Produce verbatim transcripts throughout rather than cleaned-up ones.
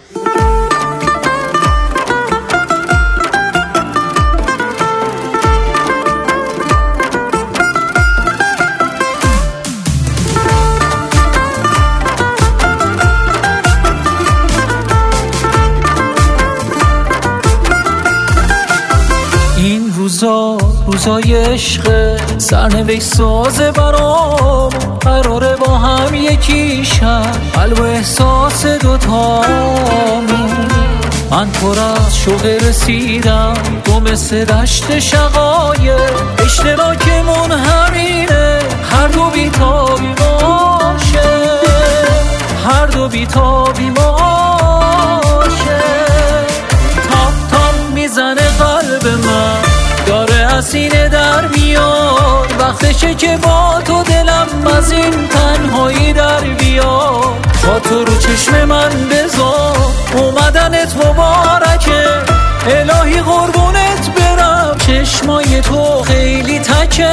این روزا روزای عشق سرنوشت سازه برام، قراره با هم یکی شن قلب و احساس دوتامون. من پر از شوق رسیدم تو مثل دشت شقایق، اشتراکمون همینه هر دو بیتابی باشه، هر دو بیتابی باشه. تاپ تاپ میزنه قلب من، داره از سینه در میاد، وقتشه که با تو دلم از این تنهایی در بیاد. با تو رو چشم من بذار اومدنت مبارکه، الهی قربونت برم چشمای تو خیلی تکه.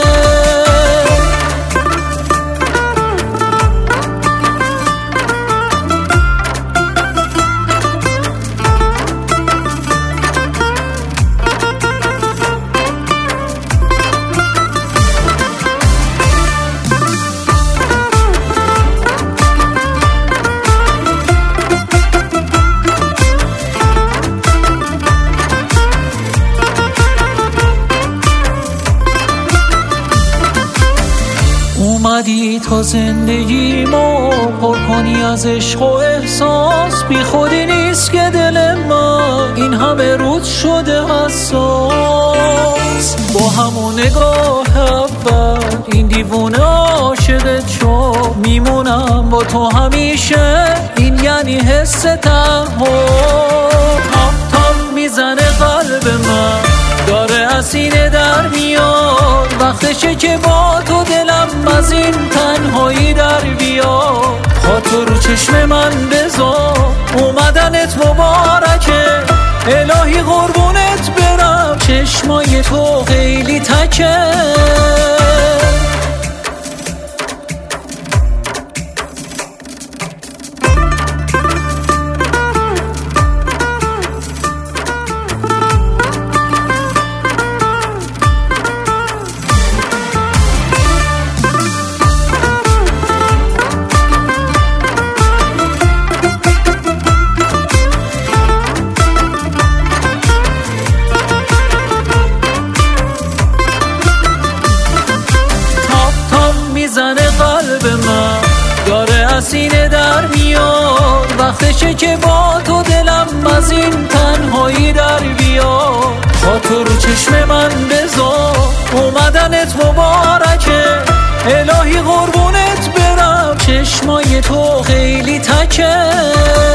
اومدی تا زندگیمو پر کنی از عشق و احساس، بی خودی نیست که دل من این همه روز شده حساس. با همون نگاه اول این دیوونه عاشقت شد، میمونم با تو همیشه این یعنی حس تنها. تاپ تاپ میزنه قلب من، داره از سینه در میاد، وقتشه که با تو دلم از این تنهایی در بیاد. خاطر رو چشم من بذار اومدنت مبارکه، الهی قربونت برم چشمای تو خیلی تکه. میزنه قلب من، داره از سینه در میاد، وقتشه که با تو دلم از این تنهایی در بیاد. با تو رو چشم من بذار اومدنت مبارکه، الهی قربونت برم چشمای تو خیلی تکه.